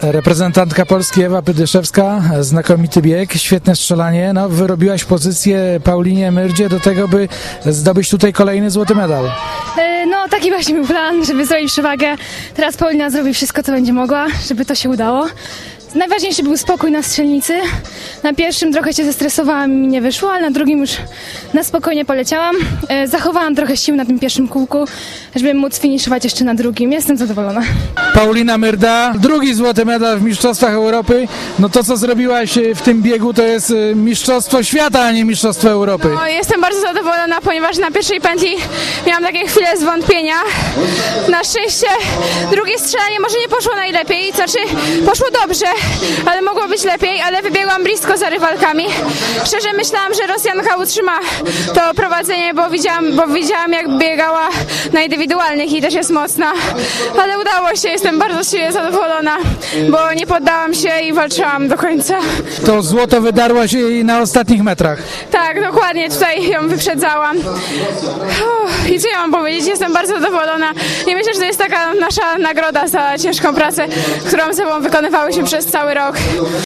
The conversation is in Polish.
Reprezentantka Polski Ewa Pydyszewska, znakomity bieg, świetne strzelanie. No, wyrobiłaś pozycję Paulinie Myrdzie do tego, by zdobyć tutaj kolejny złoty medal. No taki właśnie był plan, żeby zrobić przewagę. Teraz Paulina zrobi wszystko, co będzie mogła, żeby to się udało. Najważniejszy był spokój na strzelnicy. Na pierwszym trochę się zestresowałam i mi nie wyszło, ale na drugim już na spokojnie poleciałam. Zachowałam trochę sił na tym pierwszym kółku, żeby móc finiszować jeszcze na drugim. Jestem zadowolona. Paulina Myrda, drugi złoty medal w Mistrzostwach Europy. No to, co zrobiłaś w tym biegu, to jest Mistrzostwo Świata, a nie Mistrzostwo Europy. No, jestem bardzo zadowolona, ponieważ na pierwszej pętli miałam takie chwile zwątpienia. Na szczęście drugie strzelanie może nie poszło najlepiej, znaczy poszło dobrze, ale mogło być lepiej, ale wybiegłam blisko za rywalkami. Szczerze myślałam, że Rosjanka utrzyma to prowadzenie, bo widziałam jak biegała na indywidualnych i też jest mocna, ale udało się, jestem bardzo z siebie zadowolona, bo nie poddałam się i walczyłam do końca. To złoto wydarłaś jej na ostatnich metrach. Tak, dokładnie, tutaj ją wyprzedzałam. I co ja mam powiedzieć, jestem bardzo zadowolona i myślę, że to jest taka nasza nagroda za ciężką pracę, którą ze sobą wykonywałyśmy przez cały rok.